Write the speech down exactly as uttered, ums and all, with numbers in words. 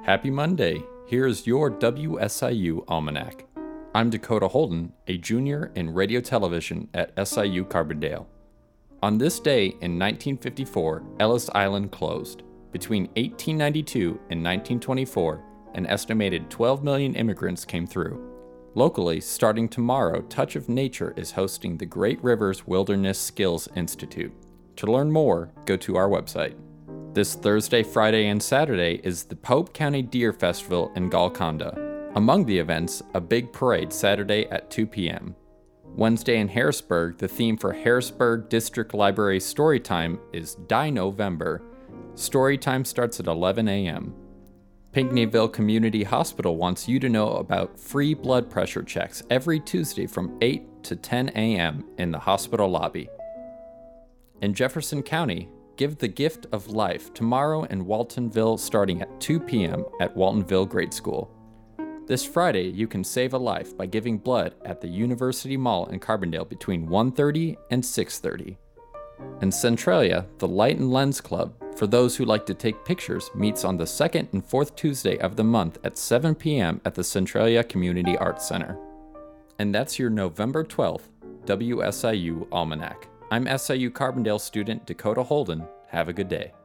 Happy Monday! Here's your W S I U Almanac. I'm Dakota Holden, a junior in radio television at S I U Carbondale. On this day in nineteen fifty-four, Ellis Island closed. Between eighteen ninety-two and nineteen twenty-four, an estimated twelve million immigrants came through. Locally, starting tomorrow, Touch of Nature is hosting the Great Rivers Wilderness Skills Institute. To learn more, go to our website. This Thursday, Friday, and Saturday is the Pope County Deer Festival in Golconda. Among the events, a big parade Saturday at two p.m. Wednesday in Harrisburg, the theme for Harrisburg District Library Storytime is Die-November. Storytime starts at eleven a.m. Pinckneyville Community Hospital wants you to know about free blood pressure checks every Tuesday from eight to ten a.m. in the hospital lobby. In Jefferson County, Give the Gift of Life tomorrow in Waltonville starting at two p.m. at Waltonville Grade School. This Friday, you can save a life by giving blood at the University Mall in Carbondale between one thirty and six thirty. In Centralia, the Light and Lens Club, for those who like to take pictures, meets on the second and fourth Tuesday of the month at seven p.m. at the Centralia Community Arts Center. And that's your November twelfth W S I U Almanac. I'm S I U Carbondale student Dakota Holden. Have a good day.